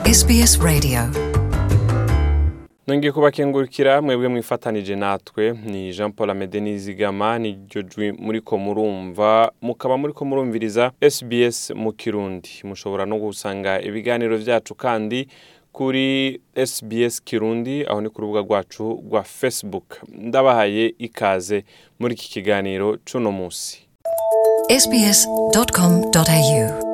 SBS Radio. Nongiye kubakengurukira mwebwe mwifatanije natwe ni Jean Paul Amede Nizigama ni jojwe muriko murumva mukaba muriko murumviriza SBS mu Kirundi. Mushobora no gusanga ibiganiro vyacu kandi kuri SBS Kirundi aho ni ku rubuga rwacu rwa Facebook. Ndabahaye ikaze muri iki kiganiro cuno musi. sbs.com.au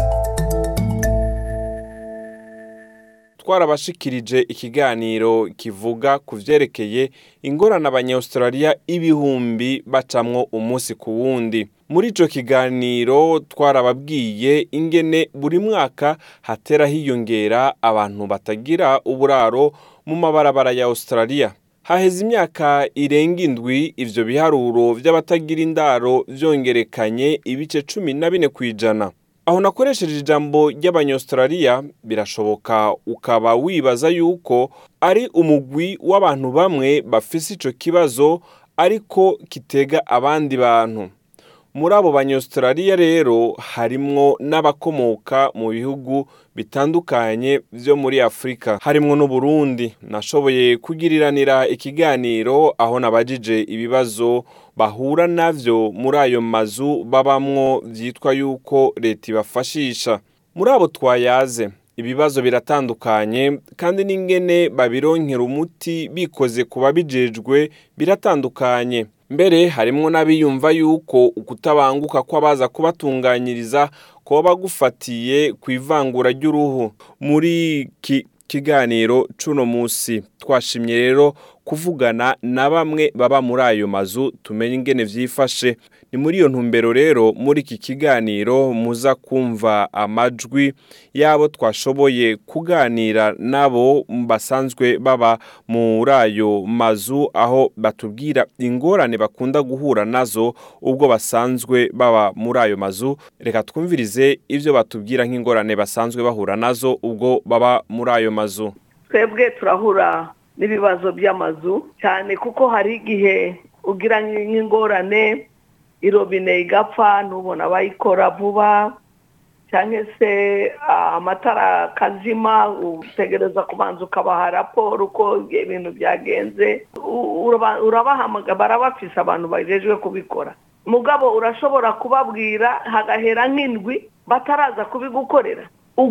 Twarabashikirije ikiganiro kivuga kuvyerekeye ingorane abanya-Australia ibihumbi bacamwo umunsi ku wundi. Muri ico kiganiro twarababwiye ingene buri mwaka hatera hiyongera abantu batagira uburaro mu mabarabara ya Australia. Haheze imyaka irenga indwi ivyo biharuro vy'abatagira indaro vyongerekanye ibice 14 kwijana. Aho nakoresheje ijambo ry'abanya-Australia birashoboka ukaba wibaza yuko ari umugwi w'abantu bamwe bafise ico kibazo ariko kitega abandi bantu. Muri abo banya-Australia rero harimwo n'abakomoka mu bihugu bitandukanye vyo muri Afrika, harimwo n'u Burundi. Nashoboye kugiriranira ikiganiro aho nabajije ibibazo bahura navyo muri ayo mazu babamwo vyitwa yuko leta ibafashisha. Muri abo twayaze ibibazo biratandukanye kandi n'ingene babironkera umuti bikoze kuba bijejwe biratandukanye. Mbere harimwo n'abiyumva yuko ukutabanguka kw'abaza kubatunganyiriza koba gufatiye kwivangura ry'uruhu. Muri kiganiro cuno musi twashimye rero kuvugana na bamwe baba muri ayo mazu tumenye ingene vyifashe. Ni muri iyo ntumbero rero muri iki kiganiro muza kumva amajwi yabo twashoboye kuganira nabo basanzwe baba muri ayo mazu aho batubwira ingorane bakunda guhura nazo ubwo basanzwe baba muri ayo mazu. Reka twumvirize ivyo batubwira nk'ingorane basanzwe bahura nazo ubwo baba muri ayo mazu. Twebwe turahura n'ibibazo by'amazu cyane kuko hari igihe ugira nk'ingorane irobine igapfa ntubona bayikora vuba cyangwa se amatara kazima utegereza kubanza ukabaha raporo uko ibintu byagenze urabahamagara barabafise abantu bajejwe kubikora. Mugabo urashobora kubabwira hagahera nk'indwi bataraza kubigukorera.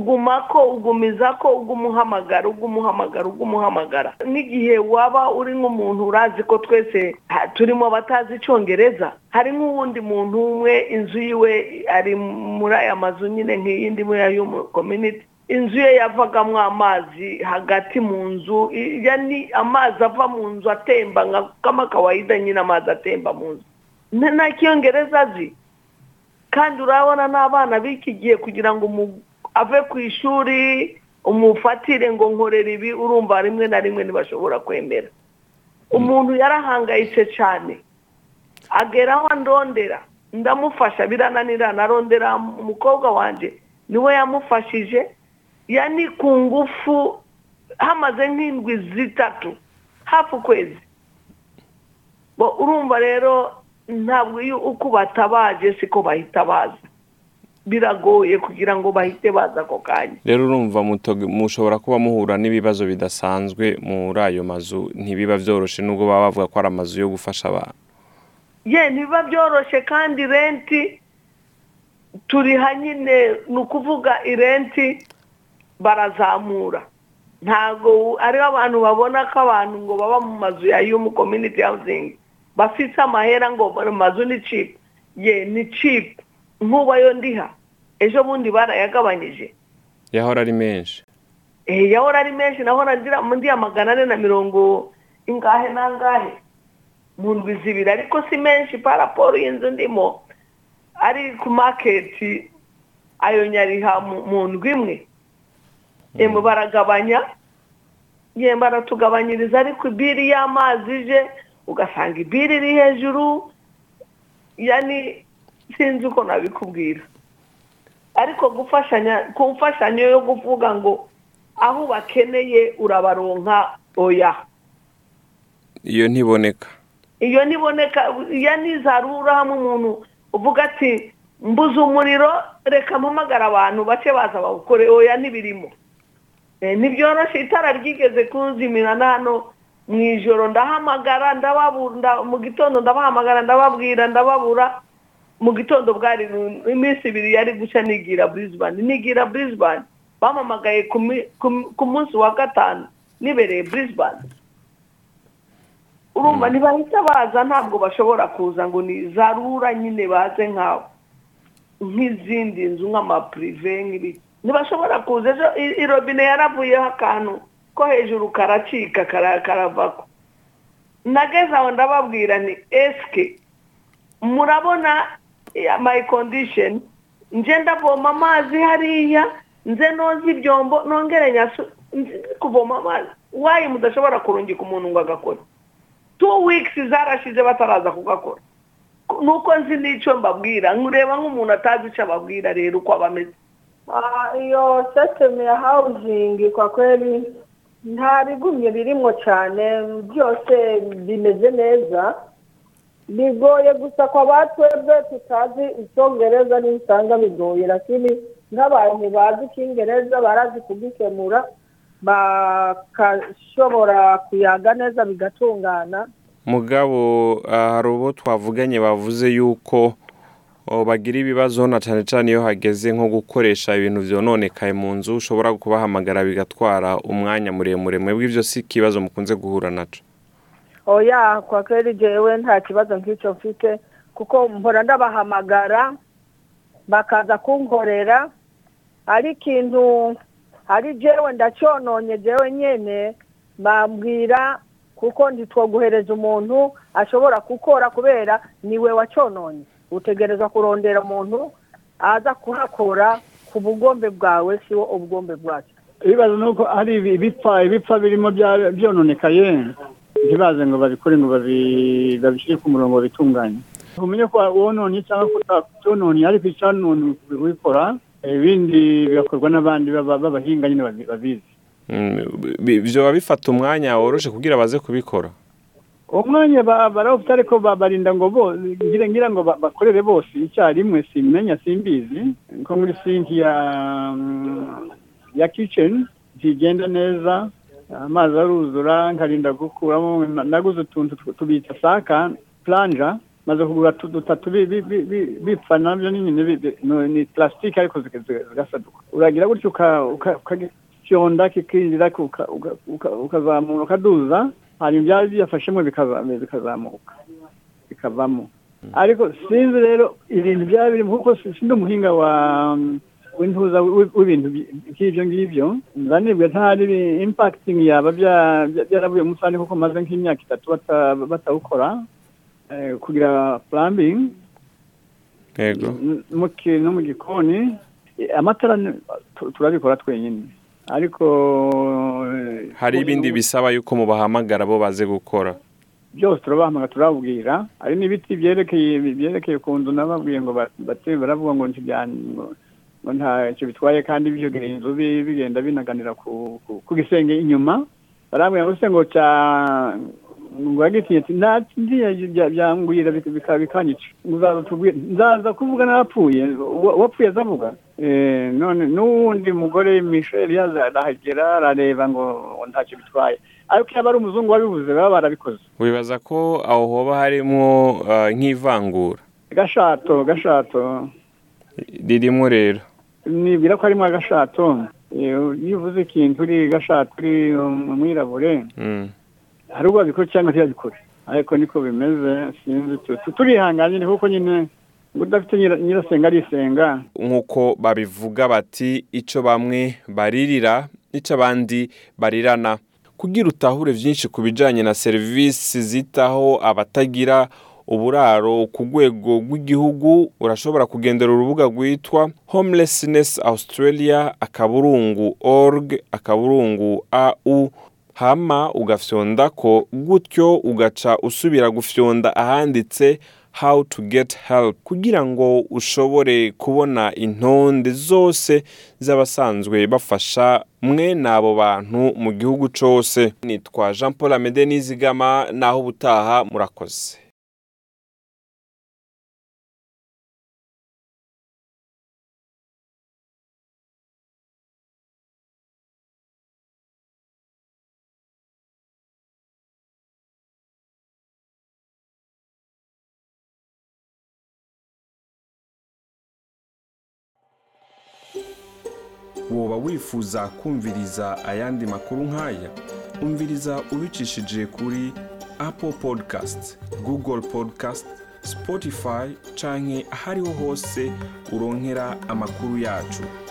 Ugumizako ugumuhamagara n'igihe waba uri nk'umuntu urazi ko twese turimo batazi icongereza. Hari nk'uwundi muntu umwe inzu yiwe ari muri aya mazu nyine nk'iyindi muri ayo community, inzu ye yavagamwo amazi hagati mu nzu, yani amazi ava mu nzu atemba kama kawaida nyine amazi atemba mu nzu nta kiyongereza azi. Kandi urabona n'abana bikigiye kugira ngo ave ku ishuri umufatire ngo nkorera ibi, urumva rimwe na rimwe ntibashobora kwemera. Umuntu yarahangayitse cyane ageraho ndondera ndamufasha birananira, narondera umukobwa wanje niwe yamufashije, yani ku ngufu hamaze nk'indwi zitatu hafi ukwezi. Urumva rero ntabwo uko batabaje siko bahita baza, biragoye kugira ngo bahite baza ako kanya. Rero urumva mushobora kuba muhura n'ibibazo bidasanzwe muri ayo mazu, ntibiba vyoroshe nubwo baba bavuga ko ari amazu yo gufasha abantu. Ntibiba vyoroshe kandi renti turi hanyine nukuvuga irenti barazamura. Ntago ari abantu babona ko abantu ngo baba mu mazu ya community housing bafise amahera ngo mazu ni cheap. Ni cheap. Nkuba yo ndiha ejo bundi barayagabanyije, yahora ari menshi. Yahora ari menshi, nahora ndira mundi ya 440 ingahe nangahe mu ndwi zibiri, ariko si menshi paraporo y'inzu ndimo ari ku market ayo nyariha mu ndwi imwe. Baragabanya baratugabanyiriza, ariko ibiri y'amazi je ugasanga ibiri iri hejuru, yani sinzi uko nabikubwira. Ariko kumfashanyo yo kuvuga ngo aho bakeneye urabaronka oya, iyo ntiboneka. Yani zarura hamwe umuntu uvuga ati mbuze umuriro reka mpamagara abantu bace baza bawukore, oya nibirimo. ntibyoroshe itara ryigeze kunzimira hano mu ijoro ndahamagara ndababura mu gitondo ndabahamagara ndababwira ndababura mu gitondo bwari iminsi 2 yari guca nigira Brisbane bamamagaye ku munsi wa gatanu nibereye Brisbane urumva ntibahita baza ntabwo bashobora kuza ngo ni zarura nyine baze nkaho nk'izindi nzu nk'amaprive nk'ibi ntibashobora kuza ejo irobine yaravuyeho akantu ko hejuru karacika karavako nageze aho ndababwira ni eske murabona my condition nje ndavoma amazi hariya nze noza ibyombo nongere kuvoma amazi wayi mudashobora kurungika umuntu ngo agakora 2 weeks zarashize bataraza kugakora nuko nzi n'icyo mbabwira nkureba nk'umuntu atazi icyo ababwira rero uko abameze iyo system ya housing kwa kweli nta bigumye birimo cyane byose bimeze neza bigoye gusa kwa batwebwe tutazi icyongereza n'isanga bigoye lakini nk'abantu bazi icyongereza barazi kugikemura bakashobora kuyaga neza bigatungana mugabo hari ubo twavuganye bavuze yuko bagira ibibazo na cyane cyane iyo hageze nko gukoresha ibintu vyononekaye mu nzu ushobora kubahamagara bigatwara umwanya muremure mwebwe ivyo si kibazo mukunze guhura naco oya kwa kweli jewe nta kibazo nk'icyo mfite kuko mpora ndabahamagara bakaza kunkorera ari ikintu ari jewe ndacyononye jewe nyene bambwira kuko ntitwoguhereza umuntu ashobora gukora kubera niwe wacyononye utegereza kurondera umuntu aza kuhakora ku bugombe bwawe siwo ubugombe bwacu ibibazo nuko ari ibipfa birimo byononekaye ntibaze ngo babikore ngo babishyire ku murongo bitunganye umenye ko wononye cyangwa kutononye ariko icyanone kubikora ibindi bigakorwa n'abandi b'abahinga nyine babizi byo babifata umwanya woroshe kugira baze kubikora umwanya barawufite ariko babarinda ngo ngira ngo bakorere bose icyarimwe simenya simbizi nko muri sinki ya kitchen ntigenda neza amazi aruzura nkarinda gukuramo naguze utuntu tubita saka plunger maze kugura dutatu bipfa nabyo ni plastique ariko zigasaduka uragira gutyo ukacyonda kikinjira ukazamura ukaduza hanyuma byari byafashemo bikazamuka bikavamo ariko sinzi rero ibintu byari biri kuko sindi umuhinga w'intuza w'ibintu by'ibyo ngibyo nzanibwe ntari impacting yaba byaravuye umusani kuko maze nk'imyaka 3 batawukora kugira plumbing yego no mu gikoni amatara turabikora twenyine ariko hari ibindi bisaba yuko mubahamagara bo baze gukora byose turabahamagara turabubwira ari n'ibiti byerekeye ku nzu nababwiye ngo baravuga ngo ntacyo bitwaye kandi byogera inzu bigenda binaganira ku gisenge inyuma barambwira ngo se ngo ngwagitinye byangwira bikanyica nzaza kuvuga narapfuye wapfuye azavuga none n'uwundi mugore Michel yazahagera arareba ngo ntacyo bitwaye ariko yaba ari umuzungu wabivuze baba barabikoze wibaza ko aho hoba harimo nk'ivangura gashato ririmo rero nibwira ko harimo agashato iyo uvuze ikintu uri gashato uri umwirabure hari ubwo babikora cyangwa ntibabikore ariko niko bimeze sinzi turihanganye kuko nyine udafite nyirasenga arisenga nk'uko babivuga bati icyo bamwe baririra icyo abandi barirana kugira utahure byinshi ku bijyanye na serivisi zitaho abatagira uburaro ku rwego rw'igihugu urashobora kugendera urubuga rwitwa homelessness-australia.org/au hama ugafyonda ko gutyo ugaca usubira gufyonda ahanditse how to get help kugira ngo ushobore kubona intonde zose z'abasanzwe bafasha mwe n'abo bantu mu gihugu cyose. Nitwa Jean Paul Amede Nizigama naho ubutaha murakoze. woba wifuza kumviriza ayandi makuru nk'aya umviriza ubicishije kuri Apple Podcast, Google Podcast, Spotify canke ahariho hose uronkera amakuru yacu.